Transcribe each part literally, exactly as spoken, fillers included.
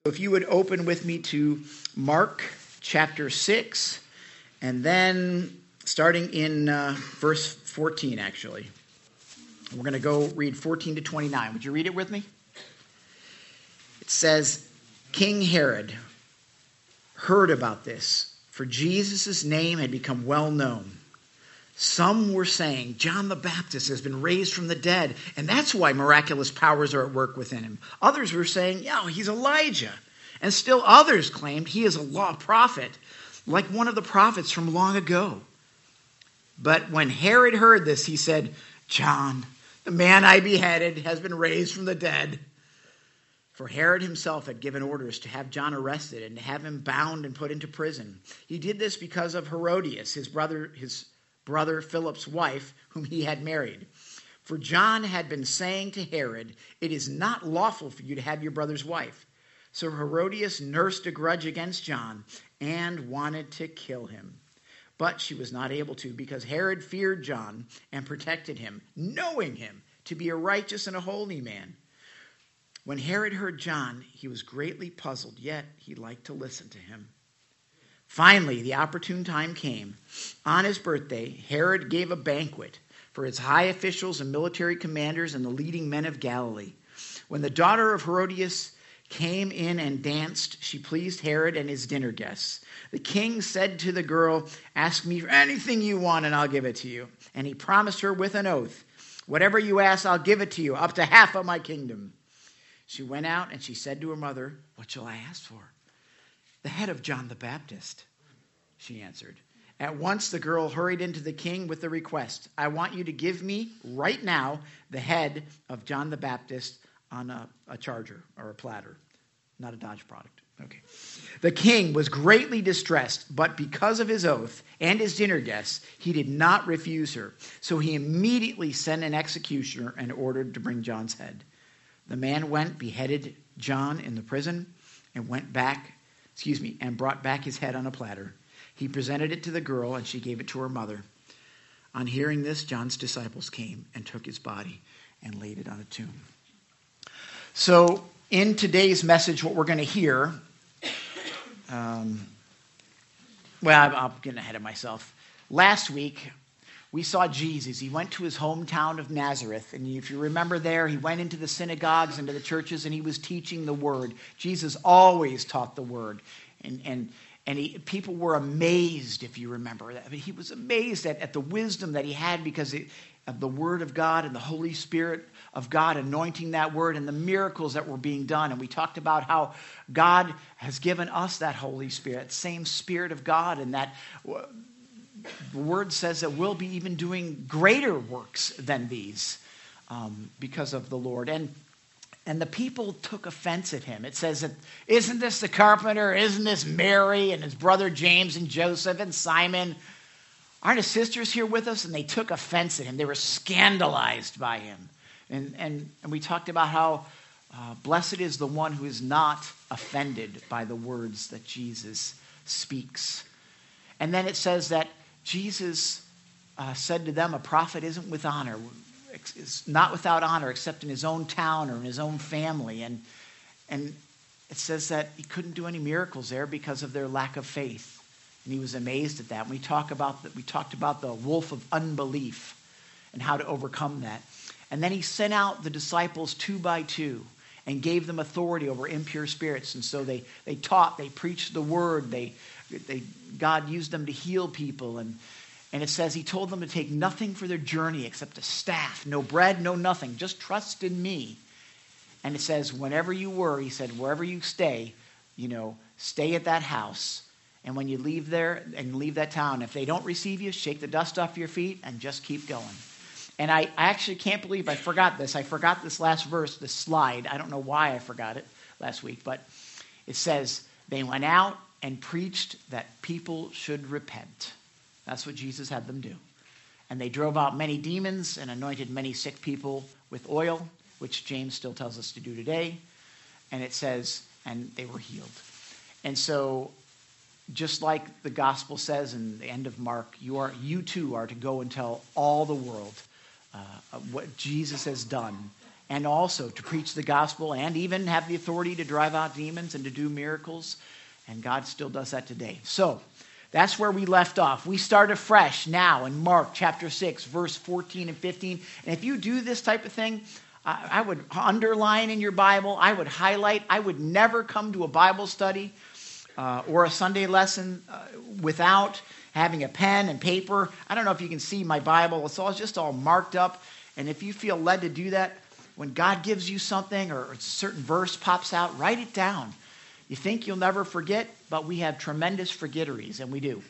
If you would open with me to Mark chapter six, and then starting in uh, verse fourteen, actually. We're going to go read fourteen to twenty-nine. Would you read it with me? It says, King Herod heard about this, for Jesus' name had become well known. Some were saying, John the Baptist has been raised from the dead, and that's why miraculous powers are at work within him. Others were saying, yeah, he's Elijah. And still others claimed he is a law prophet, like one of the prophets from long ago. But when Herod heard this, he said, John, the man I beheaded, has been raised from the dead. For Herod himself had given orders to have John arrested and to have him bound and put into prison. He did this because of Herodias, his brother, his brother Philip's wife, whom he had married. For John had been saying to Herod, it is not lawful for you to have your brother's wife. So Herodias nursed a grudge against John and wanted to kill him. But she was not able to, because Herod feared John and protected him, knowing him to be a righteous and a holy man. When Herod heard John, he was greatly puzzled, yet he liked to listen to him. Finally, the opportune time came. On his birthday, Herod gave a banquet for his high officials and military commanders and the leading men of Galilee. When the daughter of Herodias came in and danced, she pleased Herod and his dinner guests. The king said to the girl, ask me for anything you want and I'll give it to you. And he promised her with an oath, whatever you ask, I'll give it to you, up to half of my kingdom. She went out and she said to her mother, what shall I ask for? The head of John the Baptist, she answered. At once the girl hurried into the king with the request, I want you to give me right now the head of John the Baptist on a, a charger or a platter, not a Dodge product. Okay. The king was greatly distressed, but because of his oath and his dinner guests, he did not refuse her. So he immediately sent an executioner and ordered to bring John's head. The man went, beheaded John in the prison, and went back, excuse me, and brought back his head on a platter. He presented it to the girl, and she gave it to her mother. On hearing this, John's disciples came and took his body and laid it on a tomb. So, in today's message, what we're going to hear, um, well, I'm, I'm getting ahead of myself. Last week, we saw Jesus. He went to his hometown of Nazareth. And if you remember there, he went into the synagogues, into the churches, and he was teaching the word. Jesus always taught the word. And and and he, people were amazed, if you remember that. I mean, he was amazed at, at the wisdom that he had because it, of the word of God and the Holy Spirit of God anointing that word and the miracles that were being done. And we talked about how God has given us that Holy Spirit, that same Spirit of God, and that the word says that we'll be even doing greater works than these um, because of the Lord. And and the people took offense at him. It says that, isn't this the carpenter? Isn't this Mary and his brother James and Joseph and Simon? Aren't his sisters here with us? And they took offense at him. They were scandalized by him. And and, and we talked about how uh, blessed is the one who is not offended by the words that Jesus speaks. And then it says that Jesus uh, said to them, a prophet isn't with honor, is not without honor except in his own town or in his own family. And, and it says that he couldn't do any miracles there because of their lack of faith. And he was amazed at that. And we, talk about the, we talked about the wolf of unbelief and how to overcome that. And then he sent out the disciples two by two and gave them authority over impure spirits. And so they, they taught, they preached the word, they They, God used them to heal people. And, and it says he told them to take nothing for their journey except a staff. No bread, no nothing. Just trust in me. And it says whenever you were, he said, wherever you stay, you know, stay at that house. And when you leave there and leave that town, if they don't receive you, shake the dust off your feet and just keep going. And I, I actually can't believe I forgot this. I forgot this last verse, this slide. I don't know why I forgot it last week. But it says they went out and preached that people should repent. That's what Jesus had them do. And they drove out many demons and anointed many sick people with oil, which James still tells us to do today. And it says, and they were healed. And so, just like the gospel says in the end of Mark, you are, you too are to go and tell all the world uh, what Jesus has done and also to preach the gospel and even have the authority to drive out demons and to do miracles. And God still does that today. So that's where we left off. We start afresh now in Mark chapter six, verse fourteen and fifteen. And if you do this type of thing, I, I would underline in your Bible. I would highlight. I would never come to a Bible study uh, or a Sunday lesson uh, without having a pen and paper. I don't know if you can see my Bible. It's all just all marked up. And if you feel led to do that, when God gives you something or a certain verse pops out, write it down. You think you'll never forget, but we have tremendous forgetteries, and we do.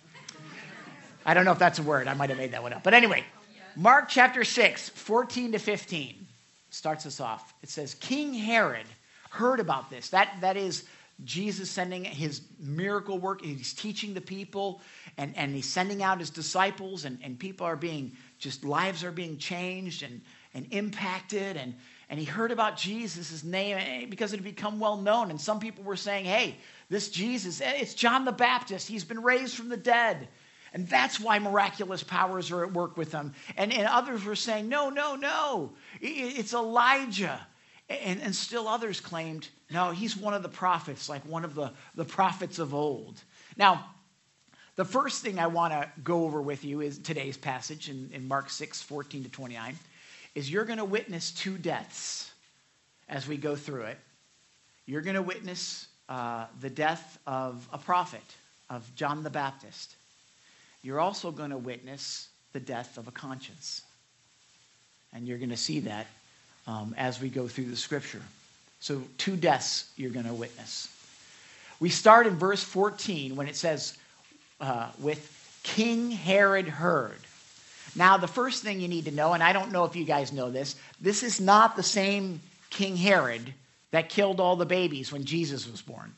I don't know if that's a word. I might have made that one up. But anyway, Mark chapter six, fourteen to fifteen starts us off. It says, King Herod heard about this. That, that is Jesus sending his miracle work. He's teaching the people, and, and he's sending out his disciples, and, and people are being, just lives are being changed and, and impacted, and And he heard about Jesus' name because it had become well known. And some people were saying, hey, this Jesus, it's John the Baptist. He's been raised from the dead. And that's why miraculous powers are at work with him. And, and others were saying, no, no, no, it's Elijah. And, and still others claimed, no, he's one of the prophets, like one of the, the prophets of old. Now, the first thing I want to go over with you is today's passage in, in Mark six, fourteen to twenty-nine. Is you're going to witness two deaths as we go through it. You're going to witness uh, the death of a prophet, of John the Baptist. You're also going to witness the death of a conscience. And you're going to see that um, as we go through the scripture. So two deaths you're going to witness. We start in verse fourteen when it says, uh, with King Herod heard. Now, the first thing you need to know, and I don't know if you guys know this, this is not the same King Herod that killed all the babies when Jesus was born.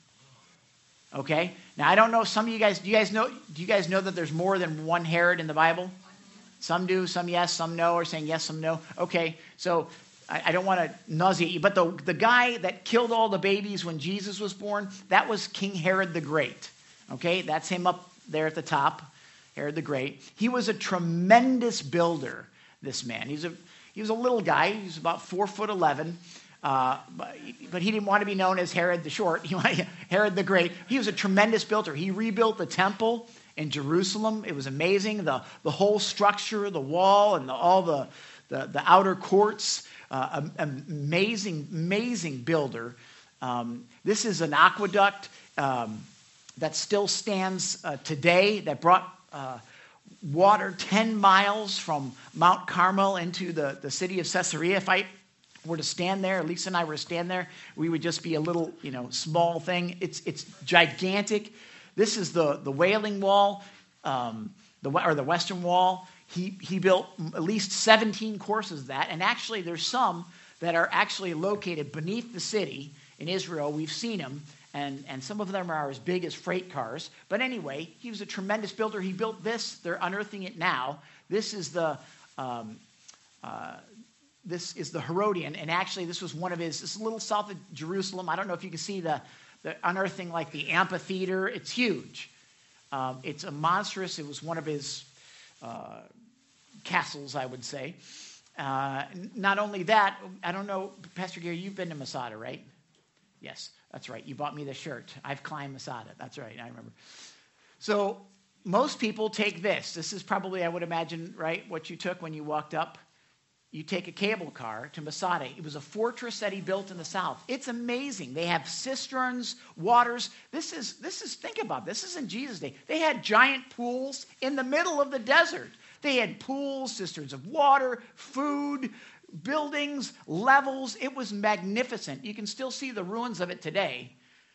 Okay? Now, I don't know, some of you guys, do you guys know, do you guys know that there's more than one Herod in the Bible? Some do, some yes, some no, or saying yes, some no. Okay, so I, I don't want to nauseate you, but the, the guy that killed all the babies when Jesus was born, that was King Herod the Great. Okay, that's him up there at the top. Herod the Great. He was a tremendous builder, this man. He's a, he was a little guy. He was about four foot eleven. Uh, but, but he didn't want to be known as Herod the Short. He wanted Herod the Great. He was a tremendous builder. He rebuilt the temple in Jerusalem. It was amazing. The, the whole structure, the wall, and the, all the, the, the outer courts. Uh, amazing, amazing builder. Um, this is an aqueduct um, that still stands uh, today, that brought Uh, water ten miles from Mount Carmel into the, the city of Caesarea. If I were to stand there, Lisa and I were to stand there, we would just be a little, you know, small thing. It's it's gigantic. This is the, the Wailing Wall, um, the or the Western Wall. He he built at least seventeen courses of that, and actually there's some that are actually located beneath the city in Israel. We've seen them. And, and some of them are as big as freight cars. But anyway, he was a tremendous builder. He built this. They're unearthing it now. This is the um, uh, this is the Herodian. And actually, this was one of his. This is a little south of Jerusalem. I don't know if you can see the, the unearthing, like the amphitheater. It's huge. Um, it's a monstrous. It was one of his uh, castles, I would say. Uh, not only that, I don't know, Pastor Gary, you've been to Masada, right? Yes. That's right. You bought me the shirt. I've climbed Masada. That's right. I remember. So most people take this. This is probably, I would imagine, right, what you took when you walked up. You take a cable car to Masada. It was a fortress that he built in the south. It's amazing. They have cisterns, waters. This is, this is, think about this. This is in Jesus' day. They had giant pools in the middle of the desert. They had pools, cisterns of water, food, buildings, levels. It was magnificent. You can still see the ruins of it today.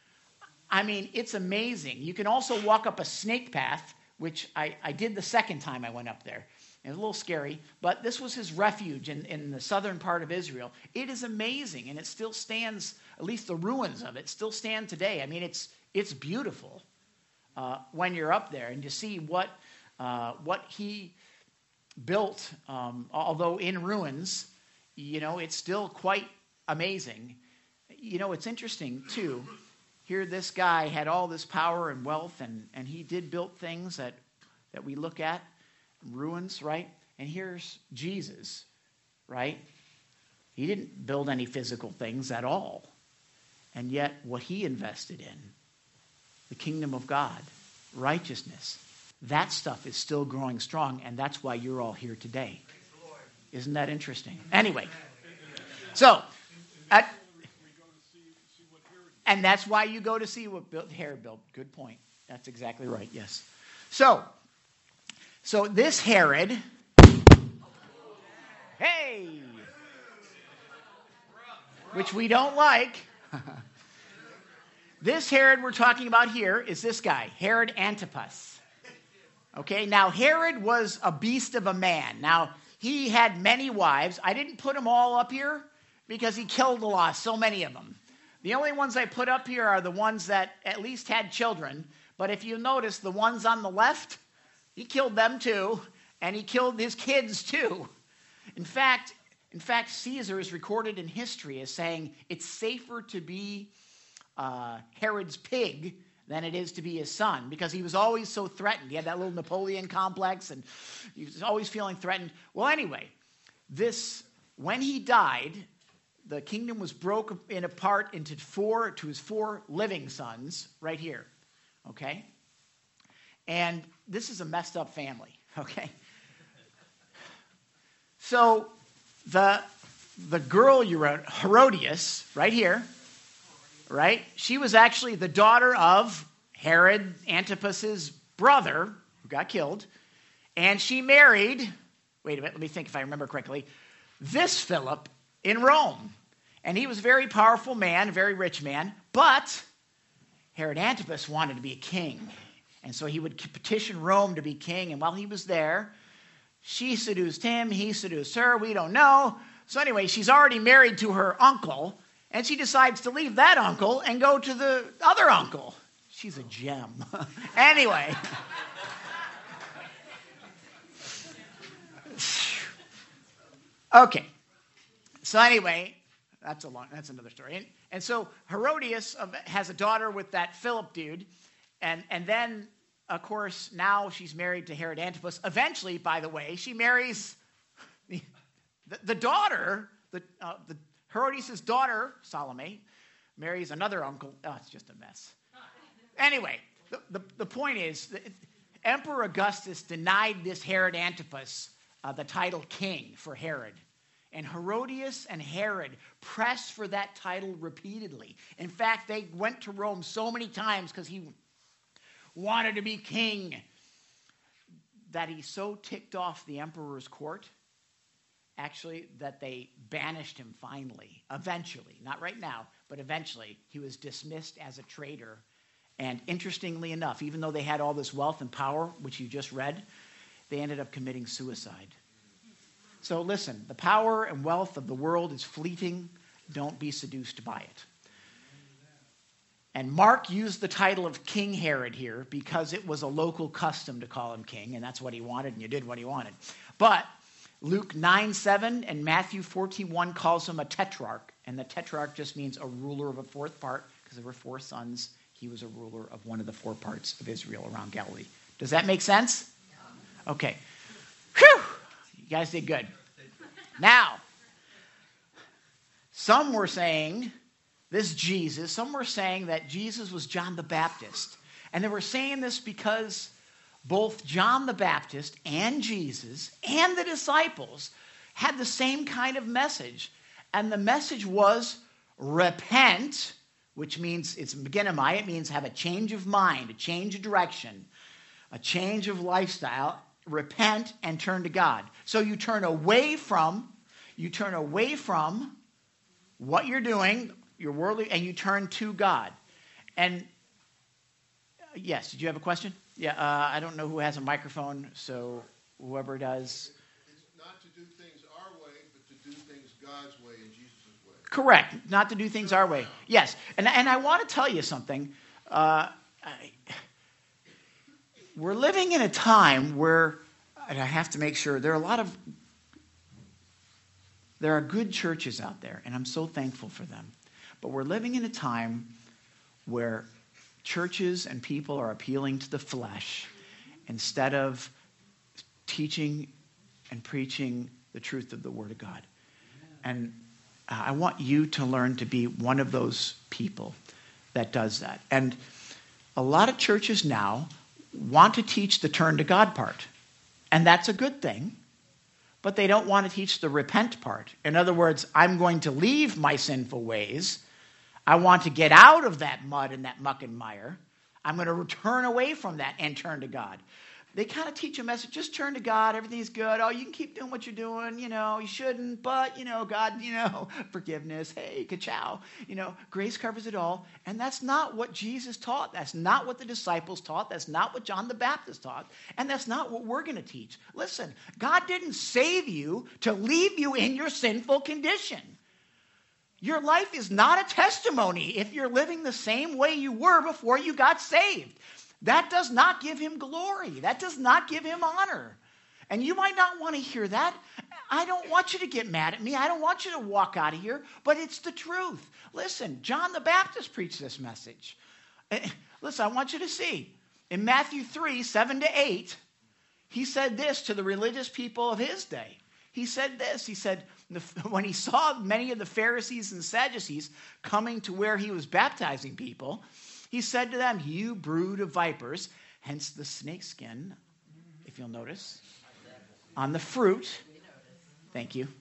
I mean, it's amazing. You can also walk up a snake path, which I, I did the second time I went up there. It was a little scary, but this was his refuge in, in the southern part of Israel. It is amazing, and it still stands, at least the ruins of it still stand today. I mean, it's it's beautiful uh, when you're up there and to see what, uh, what he built, um, although in ruins. You know, it's still quite amazing. You know, it's interesting, too. Here this guy had all this power and wealth, and, and he did build things that, that we look at, ruins, right? And here's Jesus, right? He didn't build any physical things at all. And yet what he invested in, the kingdom of God, righteousness, that stuff is still growing strong, and that's why you're all here today. Isn't that interesting? Anyway, so, at, and that's why you go to see what Herod built. Good point. That's exactly right, yes. So, so this Herod, hey, which we don't like. This Herod we're talking about here is this guy, Herod Antipas. Okay, now Herod was a beast of a man. Now, he had many wives. I didn't put them all up here because he killed a lot, so many of them. The only ones I put up here are the ones that at least had children. But if you notice, the ones on the left, he killed them too, and he killed his kids too. In fact, in fact, Caesar is recorded in history as saying it's safer to be uh, Herod's pig than it is to be his son, because he was always so threatened. He had that little Napoleon complex, and he was always feeling threatened. Well, anyway, this when he died, the kingdom was broken in apart into four to his four living sons right here. Okay, and this is a messed up family. Okay, so the the girl you wrote, Herodias, right here. Right? She was actually the daughter of Herod Antipas's brother, who got killed. And she married, wait a minute, let me think if I remember correctly, this Philip in Rome. And he was a very powerful man, a very rich man. But Herod Antipas wanted to be a king. And so he would petition Rome to be king. And while he was there, she seduced him, he seduced her, we don't know. So anyway, she's already married to her uncle. And she decides to leave that uncle and go to the other uncle. She's a gem. Anyway. Okay. So anyway, that's a long, that's another story. And, and so Herodias has a daughter with that Philip dude. And, and then, of course, now she's married to Herod Antipas. Eventually, by the way, she marries the, the daughter, the, uh, the Herodias' daughter, Salome, marries another uncle. Oh, it's just a mess. Anyway, the, the, the point is, that Emperor Augustus denied this Herod Antipas uh, the title king for Herod. And Herodias and Herod pressed for that title repeatedly. In fact, they went to Rome so many times because he wanted to be king that he so ticked off the emperor's court, actually, that they banished him finally, eventually, not right now, but eventually, he was dismissed as a traitor. And interestingly enough, even though they had all this wealth and power, which you just read, they ended up committing suicide. So listen, the power and wealth of the world is fleeting. Don't be seduced by it. And Mark used the title of King Herod here because it was a local custom to call him king, and that's what he wanted, and you did what he wanted. But Luke nine seven and Matthew fourteen one calls him a tetrarch. And the tetrarch just means a ruler of a fourth part, because there were four sons. He was a ruler of one of the four parts of Israel around Galilee. Does that make sense? Okay. Whew! You guys did good. Now, some were saying, this Jesus, some were saying that Jesus was John the Baptist. And they were saying this because both John the Baptist and Jesus and the disciples had the same kind of message. And the message was repent, which means, it's Meganamai, it means have a change of mind, a change of direction, a change of lifestyle. Repent and turn to God. So you turn away from, you turn away from what you're doing, your worldly, and you turn to God. And yes, did you have a question? Yeah, uh, I don't know who has a microphone, so whoever does. It's not to do things our way, but to do things God's way and Jesus' way. Correct, not to do things our way. Yes, and, and I want to tell you something. Uh, I, we're living in a time where, and I have to make sure, there are a lot of, there are good churches out there, and I'm so thankful for them. But we're living in a time where churches and people are appealing to the flesh instead of teaching and preaching the truth of the Word of God. And I want you to learn to be one of those people that does that. And a lot of churches now want to teach the turn to God part. And that's a good thing. But they don't want to teach the repent part. In other words, I'm going to leave my sinful ways. I want to get out of that mud and that muck and mire. I'm going to turn away from that and turn to God. They kind of teach a message, just turn to God, everything's good. Oh, you can keep doing what you're doing, you know, you shouldn't, but, you know, God, you know, forgiveness, hey, ka-chow, you know, grace covers it all. And that's not what Jesus taught. That's not what the disciples taught. That's not what John the Baptist taught. And that's not what we're going to teach. Listen, God didn't save you to leave you in your sinful condition. Your life is not a testimony if you're living the same way you were before you got saved. That does not give him glory. That does not give him honor. And you might not want to hear that. I don't want you to get mad at me. I don't want you to walk out of here, but it's the truth. Listen, John the Baptist preached this message. Listen, I want you to see. In Matthew three, seven to eight, he said this to the religious people of his day. He said this. He said, when he saw many of the Pharisees and Sadducees coming to where he was baptizing people, he said to them, you brood of vipers, hence the snakeskin, if you'll notice, on the fruit. Thank you.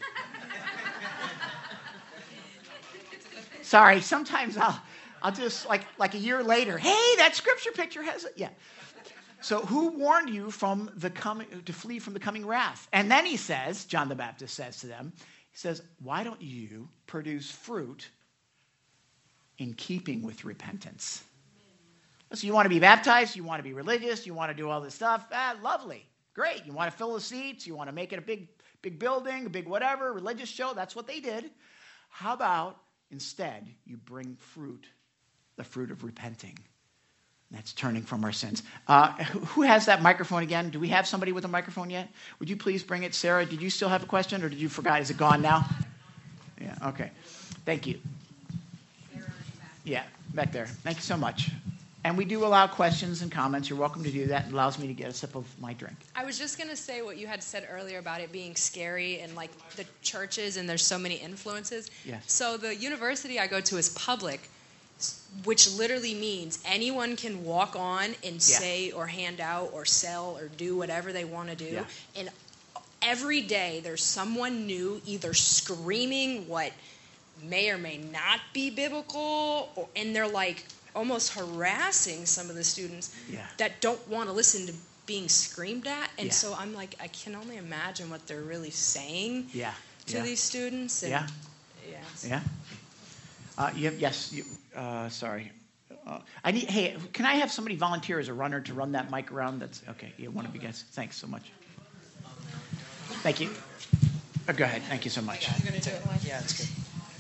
Sorry, sometimes I'll I'll just, like, like a year later, hey, that scripture picture has it. Yeah. So who warned you from the coming, to flee from the coming wrath? And then he says, John the Baptist says to them, he says, why don't you produce fruit in keeping with repentance? So you want to be baptized, you want to be religious, you want to do all this stuff, ah, lovely, great. You want to fill the seats, you want to make it a big, big building, a big whatever, religious show, that's what they did. How about instead you bring fruit, the fruit of repenting? That's turning from our sins. Uh, who has that microphone again? Do we have somebody with a microphone yet? Would you please bring it? Sarah, did you still have a question or did you forget? Is it gone now? Yeah, okay. Thank you. Yeah, back there. Thank you so much. And we do allow questions and comments. You're welcome to do that. It allows me to get a sip of my drink. I was just going to say what you had said earlier about it being scary and like the churches and there's so many influences. Yes. So the university I go to is public, which literally means anyone can walk on and yeah. say or hand out or sell or do whatever they want to do. Yeah. And every day there's someone new either screaming what may or may not be biblical, or, and they're like almost harassing some of the students yeah. that don't want to listen to being screamed at. And yeah. so I'm like, I can only imagine what they're really saying yeah. to yeah. these students. And, yeah. Yes. Yeah. Uh, you have, yes. You, uh, sorry. Uh, I need. Hey, can I have somebody volunteer as a runner to run that mic around? That's okay. Yeah, one of you guys. Thanks so much. Thank you. Oh, go ahead. Thank you so much. You're going to do it? Yeah, that's good.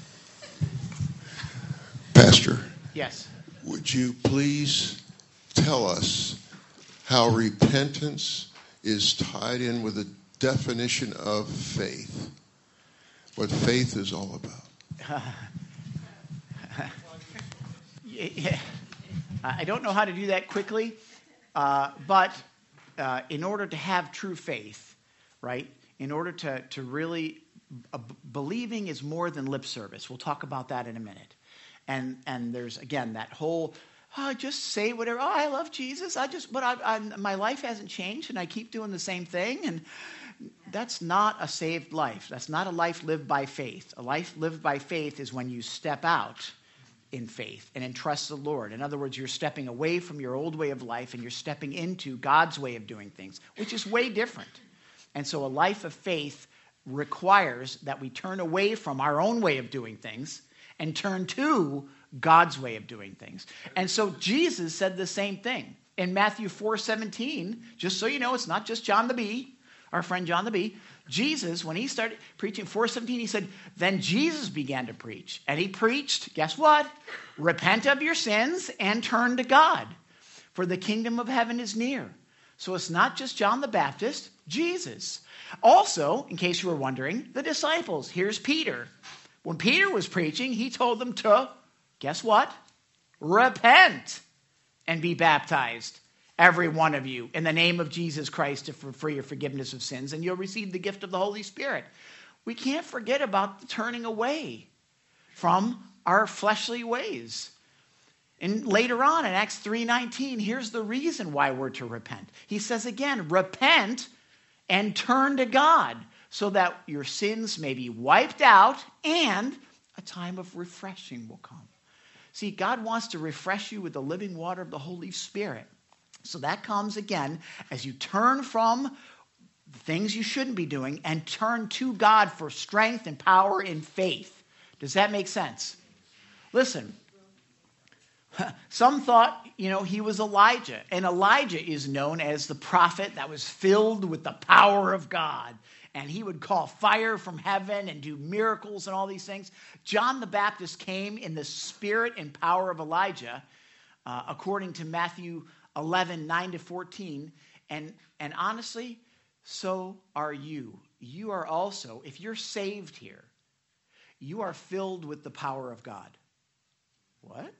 Pastor. Yes. Would you please tell us how repentance is tied in with the definition of faith? What faith is all about? Yeah. I don't know how to do that quickly, uh, but uh, in order to have true faith, right, in order to, to really, uh, believing is more than lip service. We'll talk about that in a minute. And and there's, again, that whole, oh, just say whatever, oh, I love Jesus, I just, but I, I, my life hasn't changed and I keep doing the same thing. And that's not a saved life. That's not a life lived by faith. A life lived by faith is when you step out in faith and entrust the Lord. In other words, you're stepping away from your old way of life and you're stepping into God's way of doing things, which is way different. And so a life of faith requires that we turn away from our own way of doing things and turn to God's way of doing things. And so Jesus said the same thing. In Matthew four seventeen, just so you know, it's not just John the Bee, our friend John the Bee. Jesus, when he started preaching four seventeen, he said, then Jesus began to preach. And he preached, guess what? Repent of your sins and turn to God, for the kingdom of heaven is near. So it's not just John the Baptist, Jesus. Also, in case you were wondering, the disciples. Here's Peter. When Peter was preaching, he told them to, guess what? Repent and be baptized, every one of you, in the name of Jesus Christ for, for your forgiveness of sins, and you'll receive the gift of the Holy Spirit. we can't forget about the turning away from our fleshly ways. And later on in Acts three nineteen, here's the reason why we're to repent. He says again, repent and turn to God so that your sins may be wiped out and a time of refreshing will come. See, God wants to refresh you with the living water of the Holy Spirit. So that comes again as you turn from the things you shouldn't be doing and turn to God for strength and power in faith. Does that make sense? Listen, some thought, you know, he was Elijah. And Elijah is known as the prophet that was filled with the power of God. And he would call fire from heaven and do miracles and all these things. John the Baptist came in the spirit and power of Elijah, uh, according to Matthew eleven, nine to fourteen. And, and honestly, so are you. You are also, if you're saved here, you are filled with the power of God. What?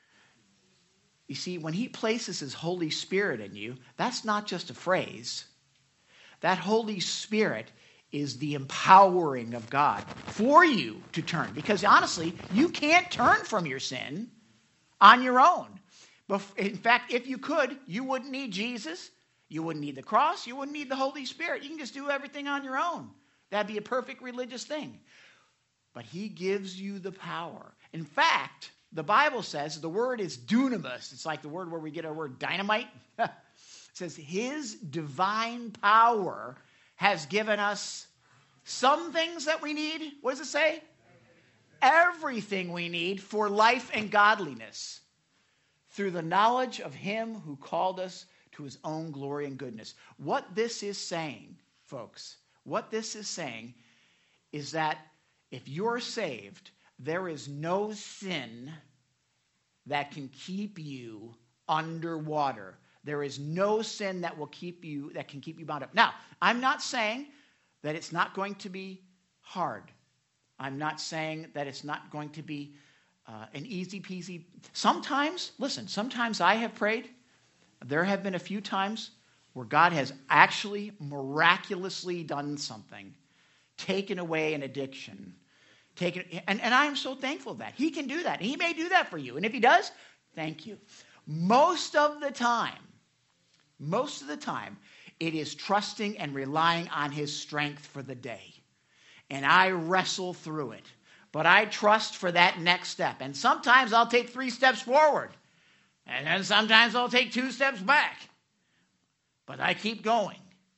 You see, when he places his Holy Spirit in you, that's not just a phrase. That Holy Spirit is the empowering of God for you to turn. Because honestly, you can't turn from your sin on your own. But in fact, if you could, you wouldn't need Jesus. You wouldn't need the cross. You wouldn't need the Holy Spirit. You can just do everything on your own. That'd be a perfect religious thing. But he gives you the power. In fact, the Bible says the word is dunamis. It's like the word where we get our word dynamite. It says his divine power has given us some things that we need. What does it say? Everything we need for life and godliness through the knowledge of him who called us to his own glory and goodness. What this is saying, folks, what this is saying is that if you're saved, there is no sin that can keep you underwater. There is no sin that will keep you, that can keep you bound up. Now, I'm not saying that it's not going to be hard. I'm not saying that it's not going to be uh, an easy peasy. Sometimes, listen, sometimes I have prayed. There have been a few times where God has actually miraculously done something, taken away an addiction. Taken, and, and I am so thankful that he can do that. He may do that for you. And if he does, thank you. Most of the time, most of the time, it is trusting and relying on his strength for the day. And I wrestle through it. But I trust for that next step. And sometimes I'll take three steps forward. And then sometimes I'll take two steps back. But I keep going.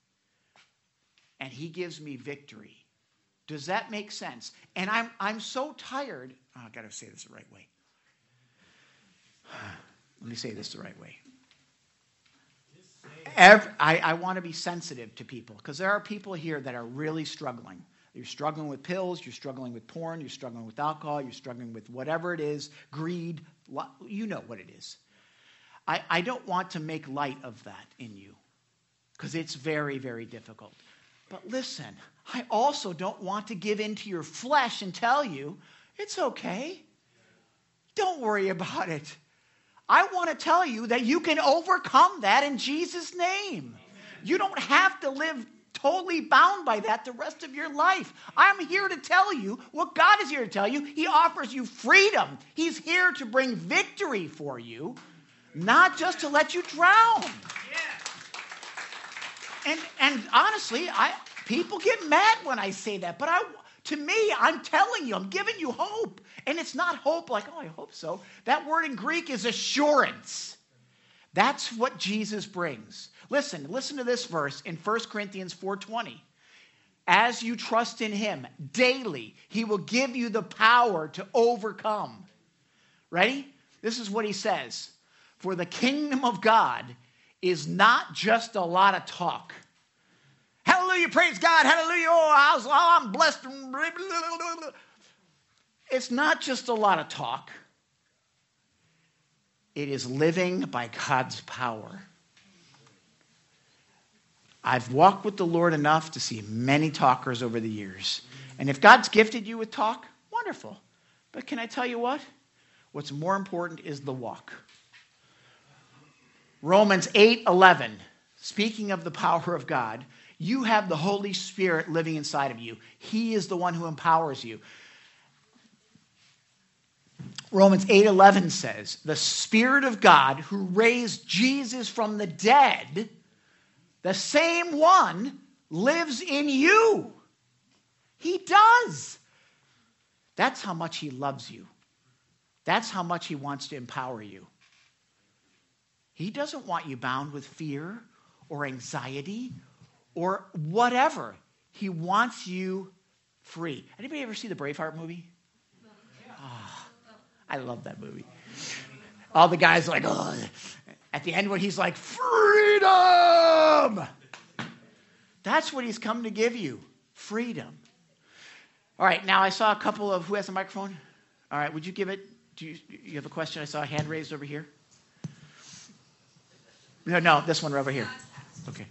And he gives me victory. Does that make sense? And I'm I'm so tired. Oh, I've got to say this the right way. Let me say this the right way. Every, I, I want to be sensitive to people because there are people here that are really struggling. You're struggling with pills. You're struggling with porn. You're struggling with alcohol. You're struggling with whatever it is, greed. You know what it is. I, I don't want to make light of that in you because it's very, very difficult. But listen, I also don't want to give in to your flesh and tell you, it's okay. Don't worry about it. I want to tell you that you can overcome that in Jesus' name. You don't have to live totally bound by that the rest of your life. I'm here to tell you what God is here to tell you. He offers you freedom. He's here to bring victory for you, not just to let you drown. And and honestly, I people get mad when I say that, but I, to me, I'm telling you, I'm giving you hope. And it's not hope like, oh, I hope so. That word in Greek is assurance. That's what Jesus brings. Listen, listen to this verse in First Corinthians four twenty. As you trust in him daily, he will give you the power to overcome. Ready? This is what he says. For the kingdom of God is not just a lot of talk. Hallelujah, praise God, hallelujah, oh, I'm blessed. It's not just a lot of talk. It is living by God's power. I've walked with the Lord enough to see many talkers over the years. And if God's gifted you with talk, wonderful. But can I tell you what? What's more important is the walk. Romans eight eleven, speaking of the power of God, You have the Holy Spirit living inside of you. He is the one who empowers you. Romans eight eleven says, the Spirit of God who raised Jesus from the dead, the same one lives in you. He does. That's how much he loves you. That's how much he wants to empower you. He doesn't want you bound with fear or anxiety or whatever. He wants you free. Anybody ever see the Braveheart movie? Oh, I love that movie. All the guys are like, oh. At the end when he's like, freedom! That's what he's come to give you, freedom. All right, now I saw a couple of, who has a microphone? All right, would you give it, do you, you have a question? I saw a hand raised over here. No, no, this one over here. Okay.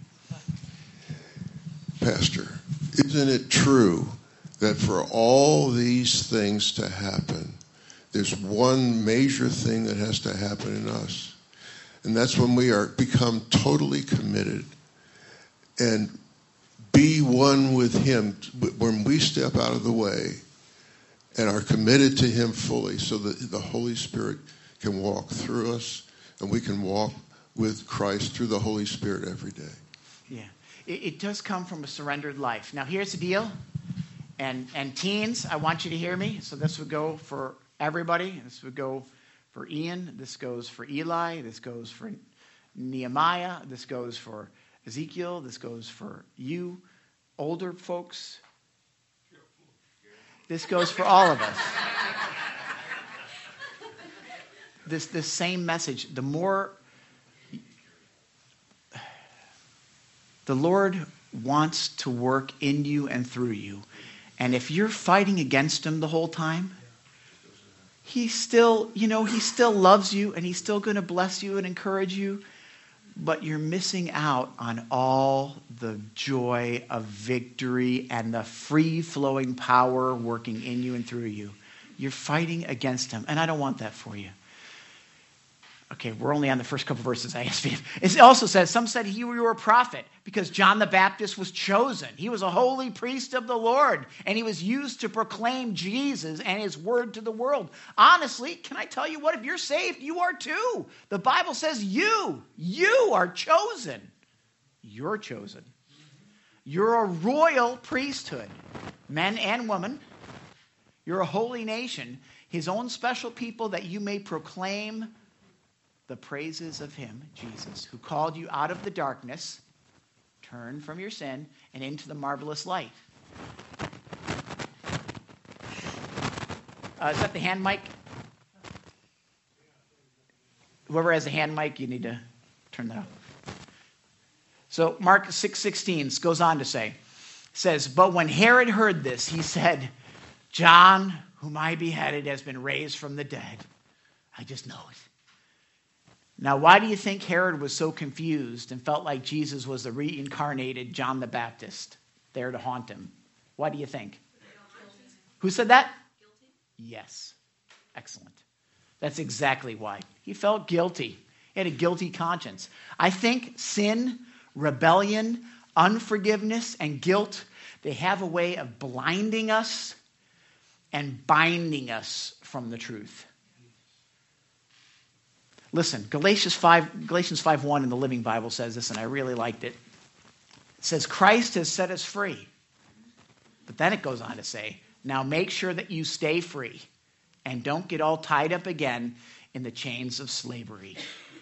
Pastor, isn't it true that for all these things to happen, there's one major thing that has to happen in us? And that's when we are become totally committed and be one with him. When we step out of the way and are committed to him fully so that the Holy Spirit can walk through us and we can walk with Christ through the Holy Spirit every day. Yeah. It, it does come from a surrendered life. Now, here's the deal. And, and teens, I want you to hear me. So this would go for everybody. This would go for Ian. This goes for Eli. This goes for Nehemiah. This goes for Ezekiel. This goes for you, older folks. This goes for all of us. This, this same message. The more... The Lord wants to work in you and through you. And if you're fighting against him the whole time, he still, you know, he still loves you and he's still going to bless you and encourage you. But you're missing out on all the joy of victory and the free-flowing power working in you and through you. You're fighting against him. And I don't want that for you. Okay, we're only on the first couple verses I asked you. It also says, some said he were a prophet because John the Baptist was chosen. He was a holy priest of the Lord, and he was used to proclaim Jesus and his word to the world. Honestly, can I tell you what? If you're saved, you are too. The Bible says you, you are chosen. You're chosen. You're a royal priesthood, men and women. You're a holy nation, his own special people, that you may proclaim the praises of him, Jesus, who called you out of the darkness, turn from your sin, and into the marvelous light. Uh, is that the hand mic? Whoever has a hand mic, you need to turn that off. So Mark six sixteen goes on to say, says, but when Herod heard this, he said, John, whom I beheaded, has been raised from the dead. I just know it. Now, why do you think Herod was so confused and felt like Jesus was the reincarnated John the Baptist there to haunt him? Why do you think? Who said that? Guilty. Yes. Excellent. That's exactly why. He felt guilty. He had a guilty conscience. I think sin, rebellion, unforgiveness, and guilt, they have a way of blinding us and binding us from the truth. Listen, Galatians five, Galatians five one in the Living Bible says this, and I really liked it. It says, Christ has set us free. But then it goes on to say, now make sure that you stay free and don't get all tied up again in the chains of slavery.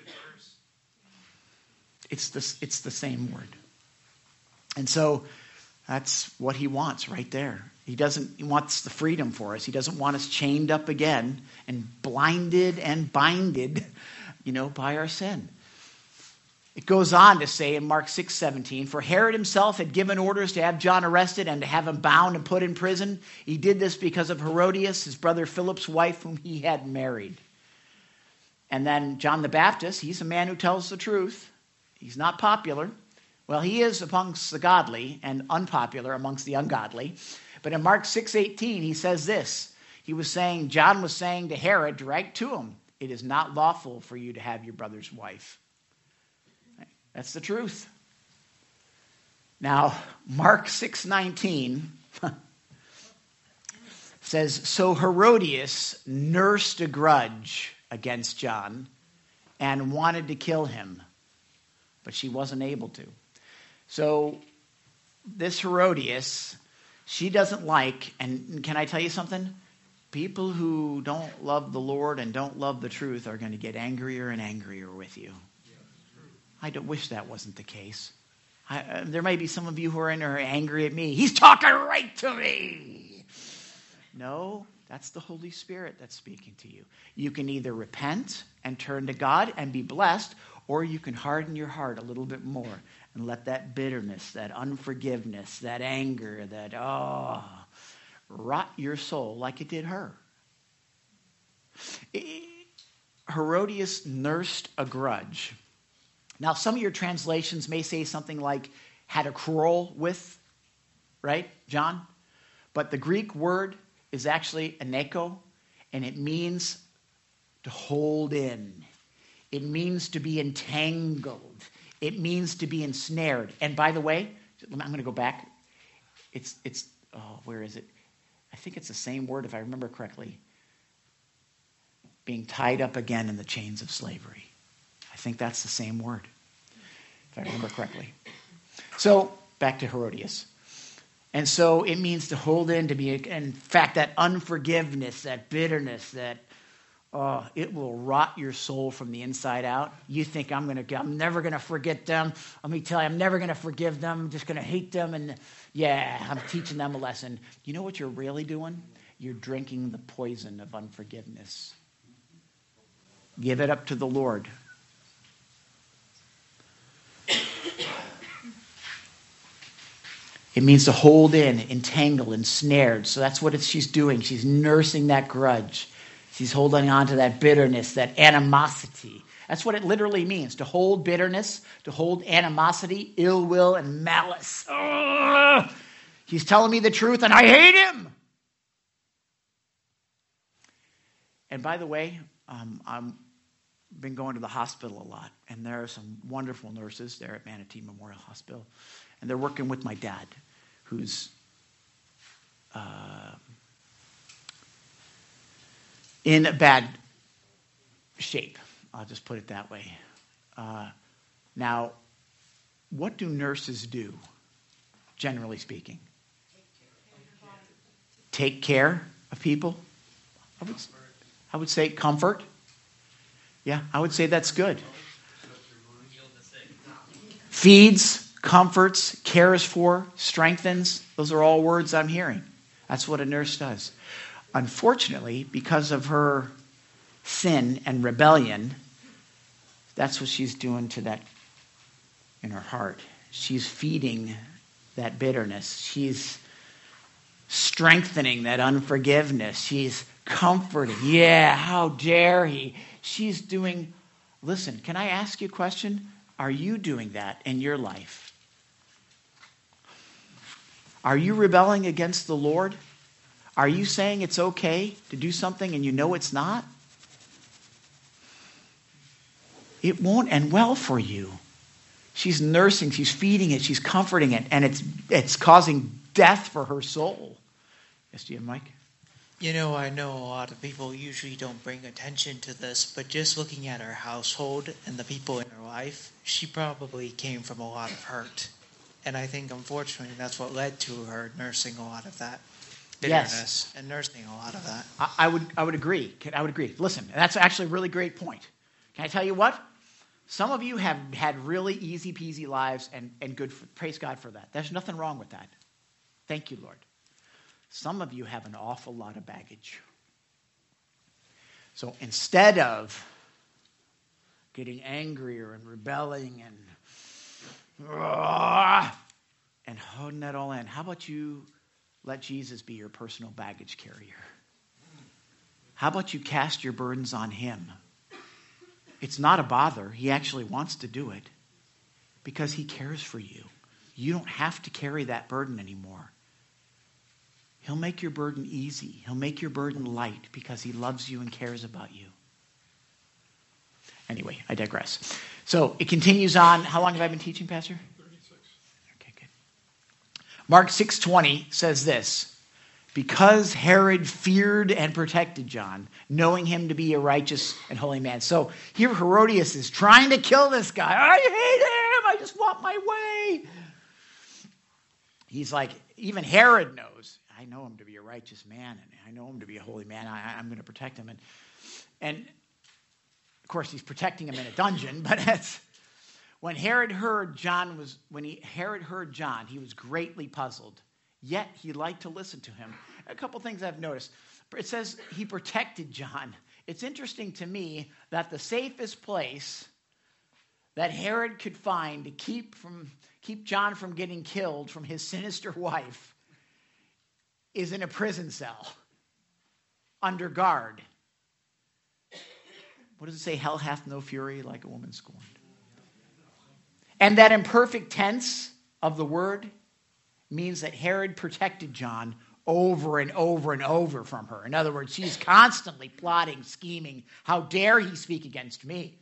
It's the, it's the same word. And so that's what he wants right there. He doesn't, he wants the freedom for us. He doesn't want us chained up again and blinded and binded, you know, by our sin. It goes on to say in Mark six seventeen, for Herod himself had given orders to have John arrested and to have him bound and put in prison. He did this because of Herodias, his brother Philip's wife, whom he had married. And then John the Baptist, he's a man who tells the truth. He's not popular. Well, he is amongst the godly and unpopular amongst the ungodly. But in Mark six eighteen, he says this. He was saying, John was saying to Herod, direct to him, it is not lawful for you to have your brother's wife. That's the truth. Now, Mark six nineteen says, so Herodias nursed a grudge against John and wanted to kill him, but she wasn't able to. So this Herodias, she doesn't like, and can I tell you something? People who don't love the Lord and don't love the truth are going to get angrier and angrier with you. I don't wish that wasn't the case. I, uh, there may be some of you who are in are angry at me. He's talking right to me. No, that's the Holy Spirit that's speaking to you. You can either repent and turn to God and be blessed, or you can harden your heart a little bit more and let that bitterness, that unforgiveness, that anger, that, oh, rot your soul like it did her. Herodias nursed a grudge. Now, some of your translations may say something like, had a quarrel with, right, John? But the Greek word is actually aneko, and it means to hold in. It means to be entangled. It means to be ensnared. And by the way, I'm going to go back. It's, it's oh, where is it? I think it's the same word, if I remember correctly. Being tied up again in the chains of slavery. I think that's the same word, if I remember correctly. So, back to Herodias. And so it means to hold in, to be, in fact, that unforgiveness, that bitterness, that, oh, it will rot your soul from the inside out. You think, I'm going to, I'm never going to forget them. Let me tell you, I'm never going to forgive them. I'm just going to hate them. And yeah, I'm teaching them a lesson. You know what you're really doing? You're drinking the poison of unforgiveness. Give it up to the Lord. It means to hold in, entangle, ensnared. So that's what it's, she's doing. She's nursing that grudge. She's holding on to that bitterness, that animosity. That's what it literally means, to hold bitterness, to hold animosity, ill will, and malice. Ugh! He's telling me the truth, and I hate him. And by the way, um, I've been going to the hospital a lot, and there are some wonderful nurses there at Manatee Memorial Hospital. And they're working with my dad, who's uh, in a bad shape. I'll just put it that way. Uh, now, what do nurses do, generally speaking? Take care of people? I would, I would say comfort. Yeah, I would say that's good. Feeds, comforts, cares for, strengthens. Those are all words I'm hearing. That's what a nurse does. Unfortunately, because of her sin and rebellion, that's what she's doing to that in her heart. She's feeding that bitterness. She's strengthening that unforgiveness. She's comforting. Yeah, how dare he? She's doing, listen, can I ask you a question? Are you doing that in your life? Are you rebelling against the Lord? Are you saying it's okay to do something and you know it's not? It won't end well for you. She's nursing, she's feeding it, she's comforting it, and it's it's causing death for her soul. Yes, do you have Mike? You know, I know a lot of people usually don't bring attention to this, but just looking at her household and the people in her life, she probably came from a lot of hurt. And I think, unfortunately, that's what led to her nursing a lot of that bitterness Yes. and nursing a lot of that. I, I would I would agree. I would agree. Listen, that's actually a really great point. Can I tell you what? Some of you have had really easy peasy lives, and, and good. For, praise God for that. There's nothing wrong with that. Thank you, Lord. Some of you have an awful lot of baggage. So instead of getting angrier and rebelling and and holding that all in, how about you let Jesus be your personal baggage carrier? How about you cast your burdens on him? It's not a bother. He actually wants to do it because he cares for you. You don't have to carry that burden anymore. He'll make your burden easy. He'll make your burden light because he loves you and cares about you. Anyway, I digress. So it continues on. How long have I been teaching, Pastor? thirty-six. Okay, good. Mark six twenty says this, because Herod feared and protected John, knowing him to be a righteous and holy man. So here Herodias is trying to kill this guy. I hate him. I just want my way. He's like, even Herod knows, I know him to be a righteous man, and I know him to be a holy man. I, I'm going to protect him. And, and, of course, he's protecting him in a dungeon, but that's... When Herod heard John was when he Herod heard John, he was greatly puzzled. Yet he liked to listen to him. A couple things I've noticed. It says he protected John. It's interesting to me that the safest place that Herod could find to keep from keep John from getting killed from his sinister wife is in a prison cell under guard. What does it say? Hell hath no fury like a woman scorned. And that imperfect tense of the word means that Herod protected John over and over and over from her. In other words, she's constantly plotting, scheming. How dare he speak against me?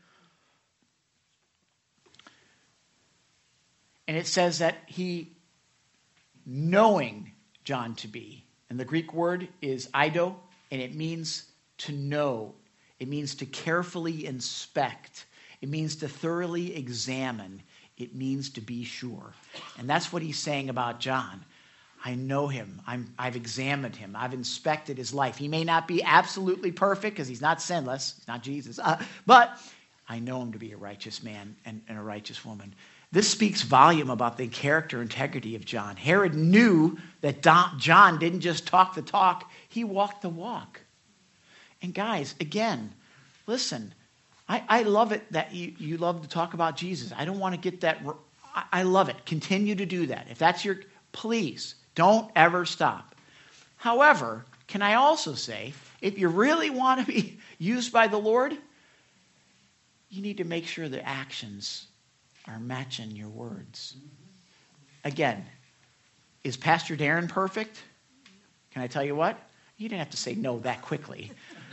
And it says that he, knowing John to be, and the Greek word is eido, and it means to know. It means to carefully inspect. It means to thoroughly examine. It means to be sure. And that's what he's saying about John. I know him. I'm, I've examined him. I've inspected his life. He may not be absolutely perfect because he's not sinless. He's not Jesus. Uh, but I know him to be a righteous man and, and a righteous woman. This speaks volume about the character integrity of John. Herod knew that Don, John didn't just talk the talk. He walked the walk. And guys, again, listen. I, I love it that you, you love to talk about Jesus. I don't want to get that. I, I love it. Continue to do that. If that's your, please, don't ever stop. However, can I also say, if you really want to be used by the Lord, you need to make sure the actions are matching your words. Again, is Pastor Darren perfect? Can I tell you what? You didn't have to say no that quickly.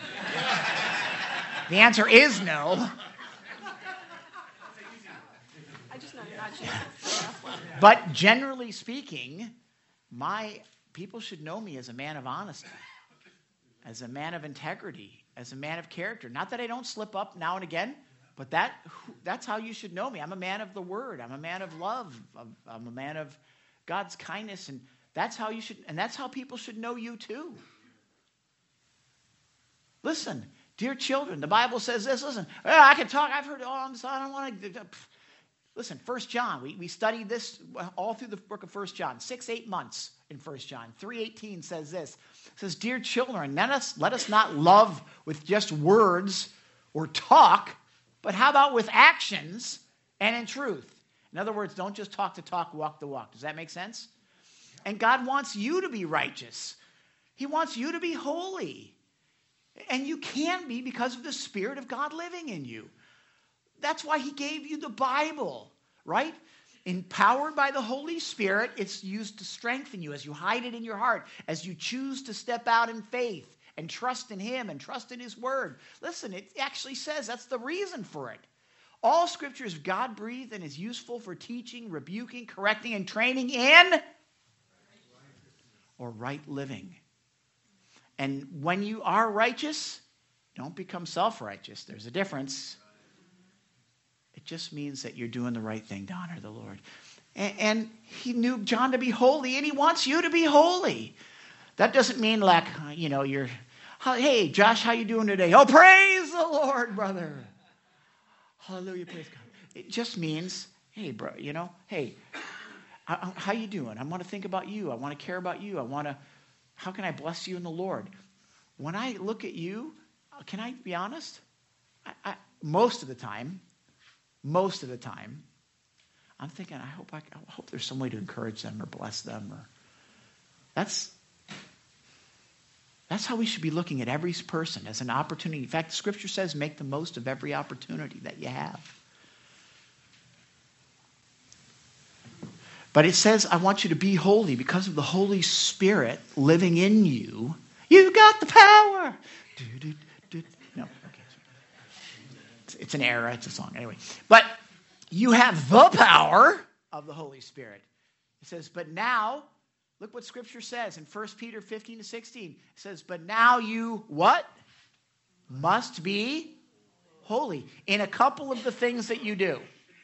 The answer is no. I just know you're not sure. But generally speaking, my people should know me as a man of honesty, as a man of integrity, as a man of character. Not that I don't slip up now and again, but that that's how you should know me. I'm a man of the word. I'm a man of love. I'm a man of God's kindness, and that's how you should, and that's how people should know you too. Listen. Dear children, the Bible says this. Listen, oh, I can talk. I've heard all on this. I don't want to. Listen, First John. We, we studied this all through the book of First John. Six, eight months in First John. three eighteen says this. It says, dear children, let us, let us not love with just words or talk, but how about with actions and in truth? In other words, don't just talk the talk, walk the walk. Does that make sense? And God wants you to be righteous. He wants you to be holy. And you can be because of the Spirit of God living in you. That's why he gave you the Bible, right? Empowered by the Holy Spirit, it's used to strengthen you as you hide it in your heart, as you choose to step out in faith and trust in him and trust in his word. Listen, it actually says that's the reason for it. All scripture is God-breathed and is useful for teaching, rebuking, correcting, and training in or right living. And when you are righteous, don't become self-righteous. There's a difference. It just means that you're doing the right thing to honor the Lord. And, and he knew John to be holy, and he wants you to be holy. That doesn't mean like, you know, you're, hey, Josh, how you doing today? Oh, praise the Lord, brother. Hallelujah, praise God. It just means, hey, bro, you know, hey, how you doing? I want to think about you. I want to care about you. I want to, how can I bless you in the Lord? When I look at you, can I be honest? I, I, most of the time, most of the time, I'm thinking, I hope I, I hope there's some way to encourage them or bless them. Or that's that's how we should be looking at every person, as an opportunity. In fact, the Scripture says, make the most of every opportunity that you have. But it says, I want you to be holy because of the Holy Spirit living in you. You got the power. No, okay. It's, it's an error. It's a song. Anyway. But you have the power of the Holy Spirit. It says, but now Look what Scripture says in First Peter fifteen to sixteen. It says, but now you, what? Must be holy in a couple of the things that you do.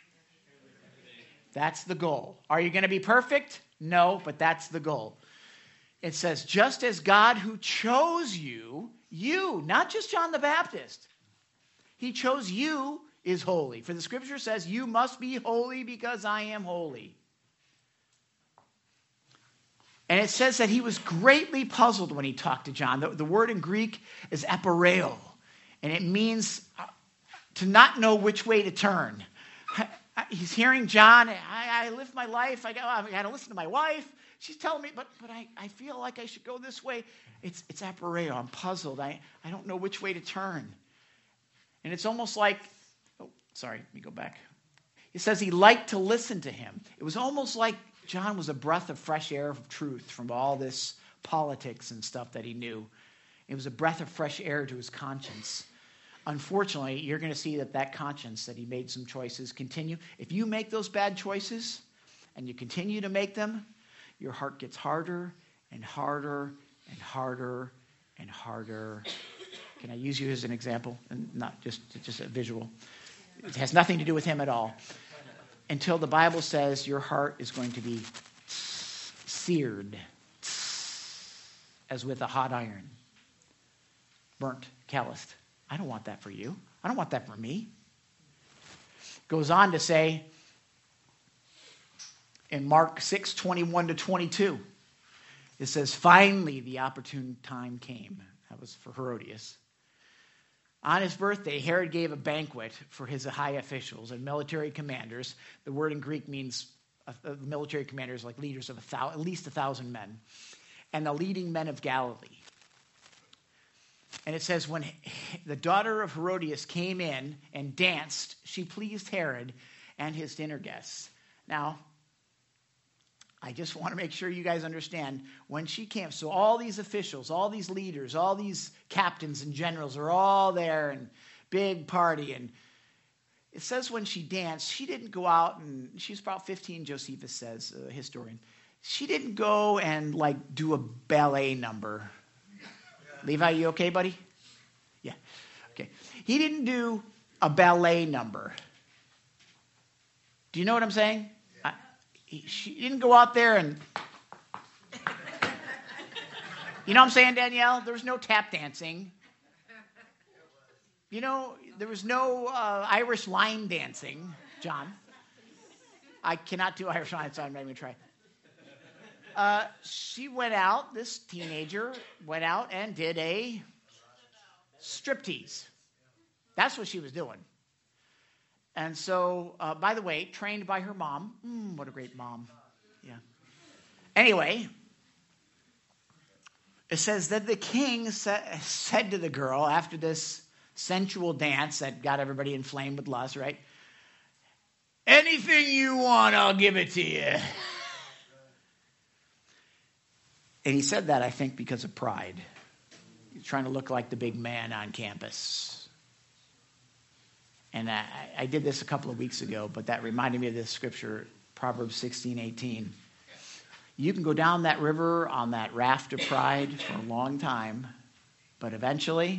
That's the goal. Are you going to be perfect? No, but that's the goal. It says, just as God who chose you, you, not just John the Baptist, he chose you, is holy. For the Scripture says, you must be holy because I am holy. And it says that he was greatly puzzled when he talked to John. The, the word in Greek is aporeo, and it means to not know which way to turn. He's hearing John, I, I live my life, I got, I got to listen to my wife. She's telling me, but but I, I feel like I should go this way. It's it's aporeo. I'm puzzled. I, I don't know which way to turn. And it's almost like, oh, sorry, let me go back. It says he liked to listen to him. It was almost like John was a breath of fresh air of truth from all this politics and stuff that he knew. It was a breath of fresh air to his conscience. Unfortunately, you're going to see that that conscience, that he made some choices, continue. If you make those bad choices and you continue to make them, your heart gets harder and harder and harder and harder. Can I use you as an example? And not just, just a visual. It has nothing to do with him at all. Until the Bible says your heart is going to be seared as with a hot iron. Burnt, calloused. I don't want that for you. I don't want that for me. Goes on to say in Mark six, twenty-one to twenty-two, it says, finally the opportune time came. That was for Herodias. On his birthday, Herod gave a banquet for his high officials and military commanders. The word in Greek means uh, military commanders, like leaders of a thousand, at least a thousand men, and the leading men of Galilee. And it says, when the daughter of Herodias came in and danced, she pleased Herod and his dinner guests. Now, I just want to make sure you guys understand, when she came, so all these officials, all these leaders, all these captains and generals are all there and big party. And it says when she danced, she didn't go out and, she was about fifteen, Josephus says, a historian. She didn't go and like do a ballet number. Levi, you okay, buddy? Yeah. Okay. He didn't do a ballet number. Do you know what I'm saying? I, he, she didn't go out there and... You know what I'm saying, Danielle? There was no tap dancing. You know, there was no uh, Irish line dancing, John. I cannot do Irish line, so I'm not even going to try. Uh, she went out, this teenager went out and did a striptease. That's what she was doing. And so, uh, by the way, trained by her mom. Mm, what a great mom. Yeah. Anyway, it says that the king sa- said to the girl after this sensual dance that got everybody inflamed with lust, right? Anything you want, I'll give it to you. And he said that, I think, because of pride. He's trying to look like the big man on campus. And I, I did this a couple of weeks ago, but that reminded me of this scripture, Proverbs sixteen eighteen. You can go down that river on that raft of pride for a long time, but eventually,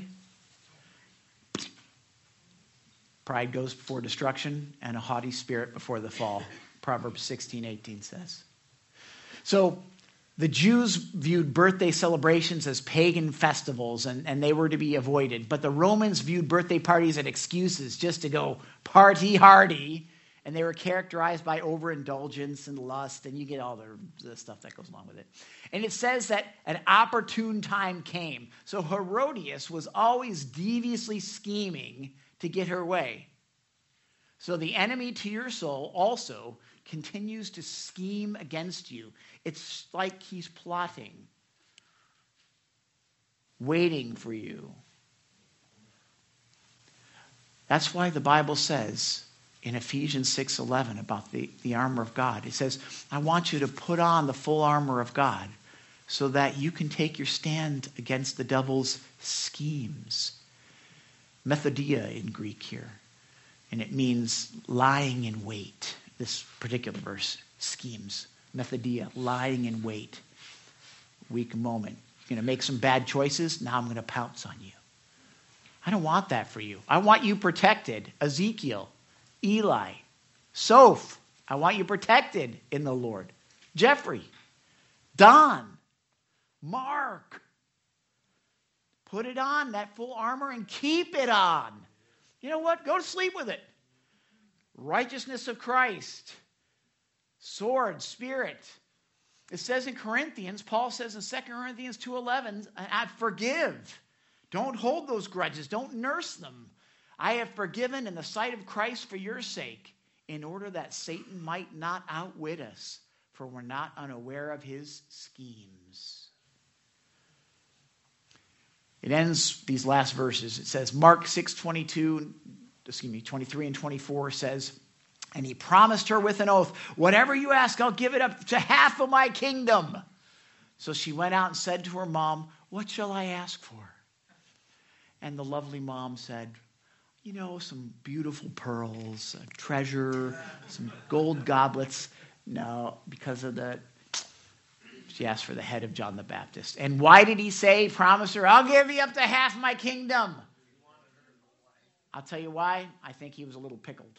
pride goes before destruction and a haughty spirit before the fall. Proverbs sixteen eighteen says. So, the Jews viewed birthday celebrations as pagan festivals, and, and they were to be avoided. But the Romans viewed birthday parties as excuses just to go party hardy, and they were characterized by overindulgence and lust, and you get all the, the stuff that goes along with it. And it says that an opportune time came. So Herodias was always deviously scheming to get her way. So the enemy to your soul also continues to scheme against you. It's like he's plotting, waiting for you. That's why the Bible says in Ephesians six eleven about the, the armor of God. It says, I want you to put on the full armor of God so that you can take your stand against the devil's schemes. Methodia in Greek here. And it means lying in wait. This particular verse, schemes. Methodia, lying in wait. weak moment. You're going to make some bad choices. Now I'm going to pounce on you. I don't want that for you. I want you protected. Ezekiel, Eli, Soph, I want you protected in the Lord. Jeffrey, Don, Mark, put it on, that full armor, and keep it on. You know what? Go to sleep with it. Righteousness of Christ, sword, spirit. It says in Corinthians, Paul says in Second Corinthians two eleven, I forgive. Don't hold those grudges. Don't nurse them. I have forgiven in the sight of Christ for your sake, in order that Satan might not outwit us, for we're not unaware of his schemes. It ends these last verses. It says, Mark six twenty-two, excuse me, twenty-three and twenty-four says, and he promised her with an oath, whatever you ask, I'll give it up to half of my kingdom. So she went out and said to her mom, what shall I ask for? And the lovely mom said, you know, some beautiful pearls, a treasure, some gold goblets. No, because of the, she asked for the head of John the Baptist. And why did he say, promise her, I'll give you up to half my kingdom? I'll tell you why. I think he was a little pickled.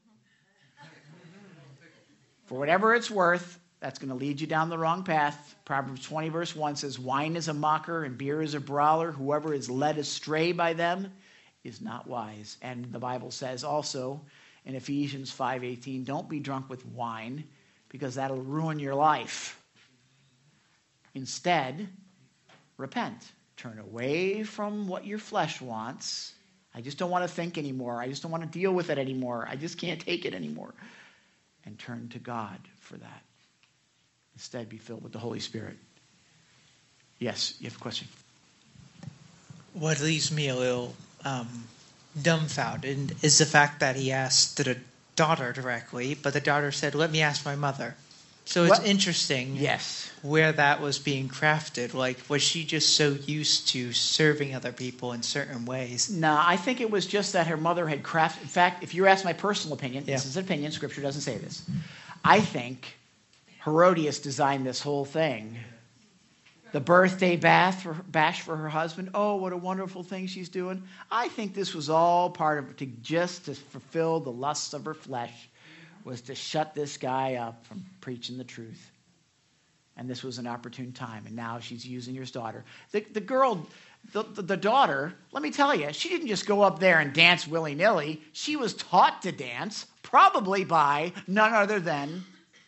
For whatever it's worth, that's going to lead you down the wrong path. Proverbs twenty verse one says, wine is a mocker and beer is a brawler. Whoever is led astray by them is not wise. And the Bible says also in Ephesians five eighteen, don't be drunk with wine because that'll ruin your life. Instead, repent. Turn away from what your flesh wants. I just don't want to think anymore. I just don't want to deal with it anymore. I just can't take it anymore. And turn to God for that. Instead, be filled with the Holy Spirit. Yes, you have a question? What leaves me a little um, dumbfounded is the fact that he asked the daughter directly, but the daughter said, let me ask my mother. So it's What? interesting Yes. where that was being crafted. Like, was she just so used to serving other people in certain ways? No, I think it was just that her mother had crafted. In fact, if you ask my personal opinion, Yeah. this is an opinion, Scripture doesn't say this. I think Herodias designed this whole thing. The birthday bath for, bash for her husband. Oh, what a wonderful thing she's doing. I think this was all part of to just to fulfill the lusts of her flesh, was to shut this guy up from preaching the truth. And this was an opportune time. And now she's using his daughter. The, the girl, the, the, the daughter, let me tell you, she didn't just go up there and dance willy-nilly. She was taught to dance, probably by none other than...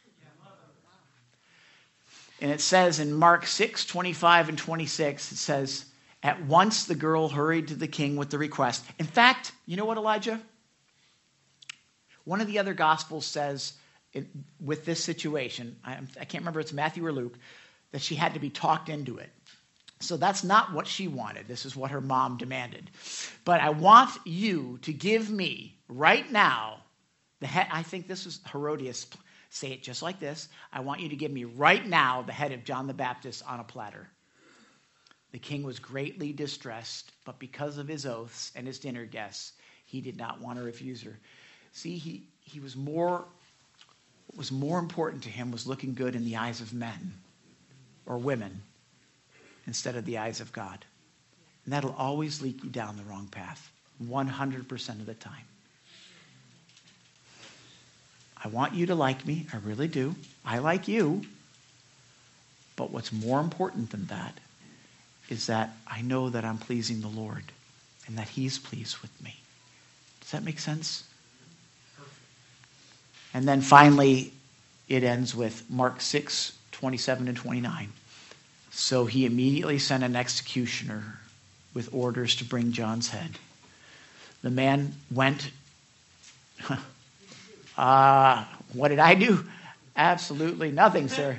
And it says in Mark six, twenty-five and twenty-six, it says, at once the girl hurried to the king with the request. In fact, you know what, Elijah? One of the other Gospels says, it, with this situation, I, I can't remember if it's Matthew or Luke, that she had to be talked into it. So that's not what she wanted. This is what her mom demanded. But I want you to give me right now, the head, I think this is Herodias, say it just like this. I want you to give me right now the head of John the Baptist on a platter. The king was greatly distressed, but because of his oaths and his dinner guests, he did not want to refuse her. See, he, he was more, what was more important to him was looking good in the eyes of men or women instead of the eyes of God. And that'll always lead you down the wrong path, one hundred percent of the time. I want you to like me. I really do. I like you. But what's more important than that is that I know that I'm pleasing the Lord and that he's pleased with me. Does that make sense? And then finally, it ends with Mark six, twenty-seven and twenty-nine. So he immediately sent an executioner with orders to bring John's head. The man went... Uh, what did I do? Absolutely nothing, sir.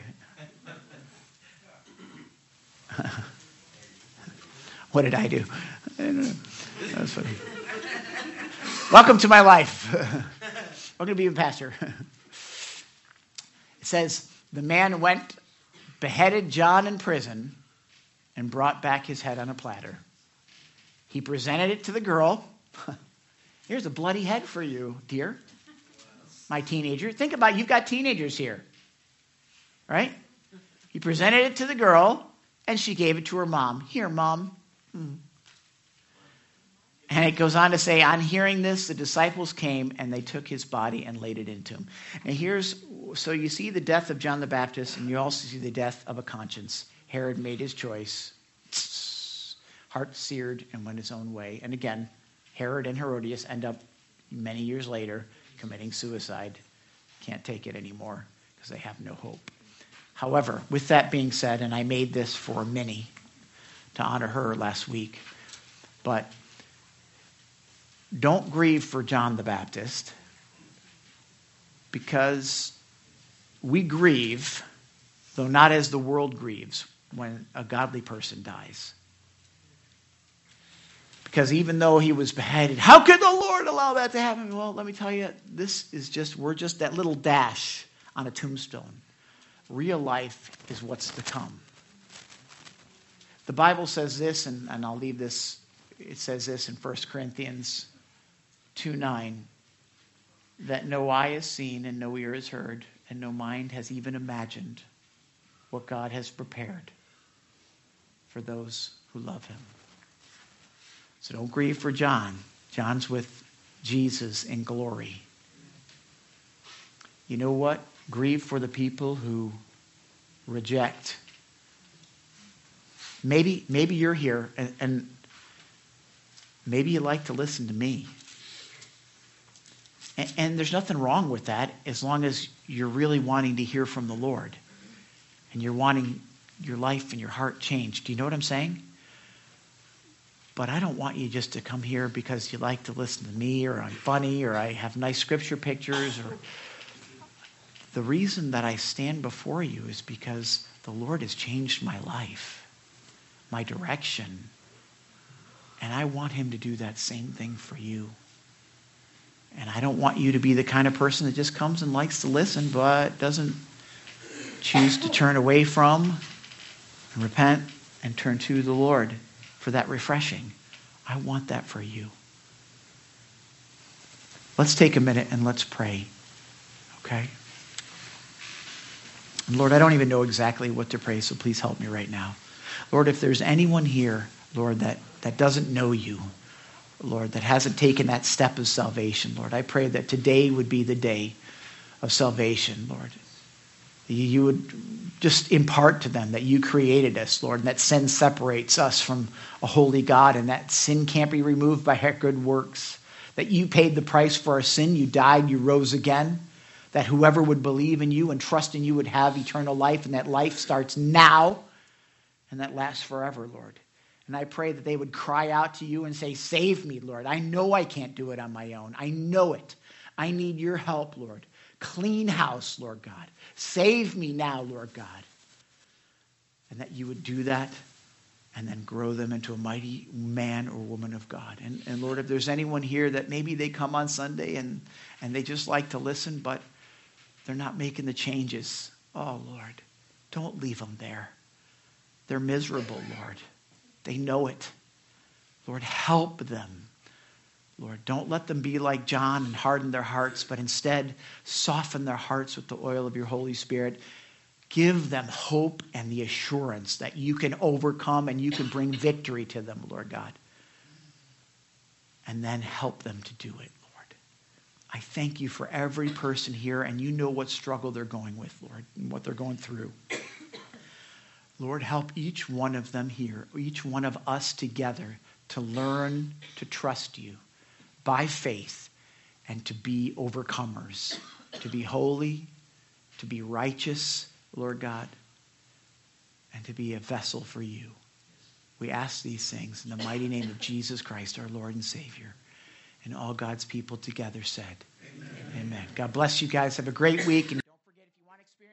What did I do? I don't know. That's funny. Welcome to my life. Welcome to being a pastor. It says, the man went, beheaded John in prison, and brought back his head on a platter. He presented it to the girl. Here's a bloody head for you, dear. My teenager. Think about it. You've got teenagers here. Right? He presented it to the girl. And she gave it to her mom. Here, Mom. Mm. And it goes on to say, on hearing this, the disciples came and they took his body and laid it into him. And here's, so you see the death of John the Baptist, and you also see the death of a conscience. Herod made his choice, heart seared, and went his own way. And again, Herod and Herodias end up many years later committing suicide. Can't take it anymore because they have no hope. However, with that being said, and I made this for Minnie to honor her last week, but don't grieve for John the Baptist, because we grieve, though not as the world grieves, when a godly person dies. Because even though he was beheaded, how could the Lord allow that to happen? Well, let me tell you, this is just, we're just that little dash on a tombstone. Real life is what's to come. The Bible says this, and, and I'll leave this, it says this in First Corinthians two nine, that no eye has seen and no ear has heard and no mind has even imagined what God has prepared for those who love him. So don't grieve for John. John's with Jesus in glory. You know what? Grieve for the people who reject. Maybe, maybe you're here and, and maybe you like to listen to me. And, and there's nothing wrong with that as long as you're really wanting to hear from the Lord and you're wanting your life and your heart changed. Do you know what I'm saying? But I don't want you just to come here because you like to listen to me, or I'm funny, or I have nice scripture pictures. Or the reason that I stand before you is because the Lord has changed my life, my direction, and I want him to do that same thing for you. And I don't want you to be the kind of person that just comes and likes to listen but doesn't choose to turn away from and repent and turn to the Lord for that refreshing. I want that for you. Let's take a minute and let's pray. Okay? And Lord, I don't even know exactly what to pray, so please help me right now. Lord, if there's anyone here, Lord, that, that doesn't know you, Lord, that hasn't taken that step of salvation, Lord, I pray that today would be the day of salvation, Lord. You would just impart to them that you created us, Lord, and that sin separates us from a holy God, and that sin can't be removed by good works. That you paid the price for our sin, you died, you rose again. That whoever would believe in you and trust in you would have eternal life, and that life starts now and that lasts forever, Lord. And I pray that they would cry out to you and say, save me, Lord. I know I can't do it on my own. I know it. I need your help, Lord. Clean house, Lord God. Save me now, Lord God. And that you would do that and then grow them into a mighty man or woman of God. And, and Lord, if there's anyone here that maybe they come on Sunday and, and they just like to listen, but they're not making the changes. Oh, Lord, don't leave them there. They're miserable, Lord. They know it. Lord, help them. Lord, don't let them be like John and harden their hearts, but instead soften their hearts with the oil of your Holy Spirit. Give them hope and the assurance that you can overcome and you can bring victory to them, Lord God. And then help them to do it, Lord. I thank you for every person here, and you know what struggle they're going with, Lord, and what they're going through. Lord, help each one of them here, each one of us together, to learn to trust you by faith and to be overcomers, to be holy, to be righteous, Lord God, and to be a vessel for you. We ask these things in the mighty name of Jesus Christ, our Lord and Savior. And all God's people together said, Amen. Amen. God bless you guys. Have a great week. And